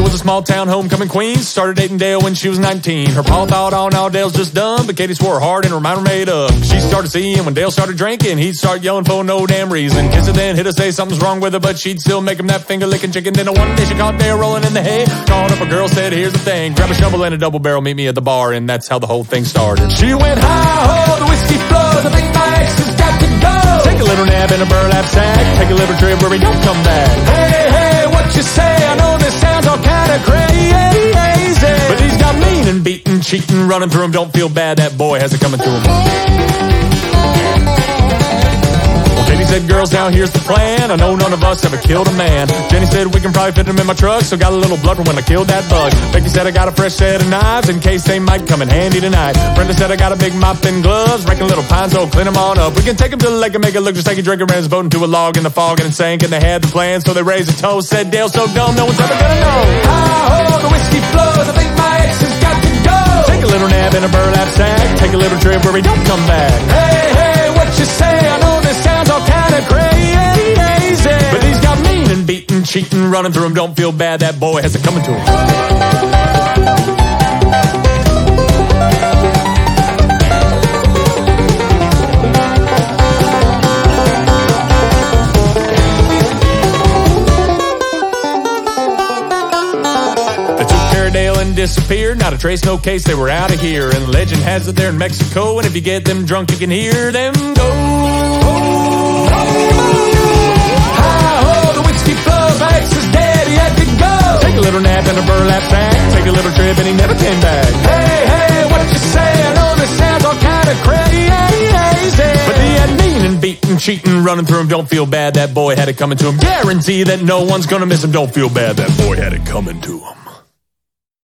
was a small town homecoming queen. Started dating Dale when she was 19. Her pa thought, oh no, Dale's just dumb, but Katie swore hard and her mind were made up. She started seeing when Dale started drinking, he'd start yelling for no damn reason. Kiss her then hit her, say something's wrong with her, but she'd still make him that finger licking chicken. Then one day she caught Dale rolling in the hay. Called up a girl, said here's the thing, grab a shovel and a double barrel, meet me at the bar. And that's how the whole thing started. She went hi-ho, the whiskey flows, I think my ex has got to go. Take a little nap in a burlap sack, take a little trip where we don't come back. Hey, hey, what you say? I know this sounds all kinda crazy, but he's got mean and beating, cheating, running through him. Don't feel bad, that boy has it coming to him. Jenny said, girls, now here's the plan. I know none of us ever killed a man. Jenny said, we can probably fit him in my truck, so got a little blood from when I killed that bug. Becky said, I got a fresh set of knives in case they might come in handy tonight. Brenda said, I got a big mop and gloves, reckon little pine, so clean them on up. We can take him to the lake and make it look just like he drank and ran his boat into a log in the fog and it sank, and they had the plan, so they raised a toast. Said Dale, so dumb, no one's ever gonna know. Hi-ho, the whiskey flows, I think my ex has got to go. Take a little nap in a burlap sack, take a little trip where we don't come back. Hey, hey, what you say? I know this sounds all kinda crazy, but he's got mean and beating, cheating, running through him. Don't feel bad, that boy has it coming to him. Dale and disappeared, not a trace, no case, they were out of here. And legend has it they're in Mexico, and if you get them drunk you can hear them go. Hi-ho, the whiskey flows, my ex is dead, he had to go. Take a little nap in a burlap sack, take a little trip and he never came back. Hey, hey, what you say? I know this sounds all kinda crazy, but he had mean and beating, cheating, running through him. Don't feel bad, that boy had it coming to him. Guarantee that no one's gonna miss him. Don't feel bad, that boy had it coming to him.